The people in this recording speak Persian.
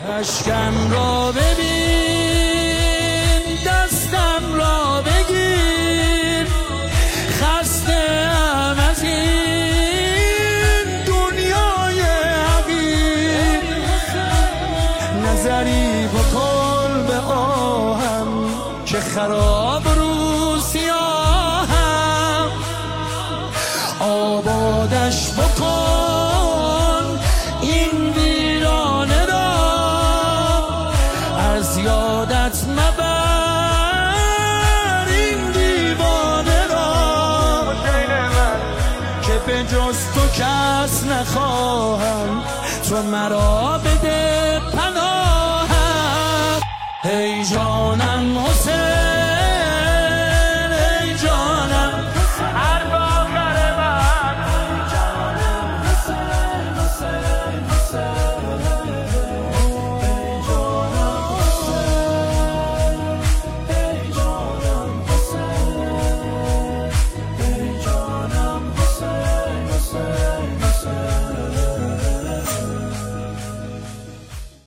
اشکم را ببین، دستم را بگیر، خسته‌ام از این دنیای حقیر. نظری بکن به آهم که خراب رو سیاهم، آبادش بکن این ویرانه را، از یادت مبر این دیوانه را، که به جز تو کس نخواهم، تو مرا بده پناهم. ای جانم حسین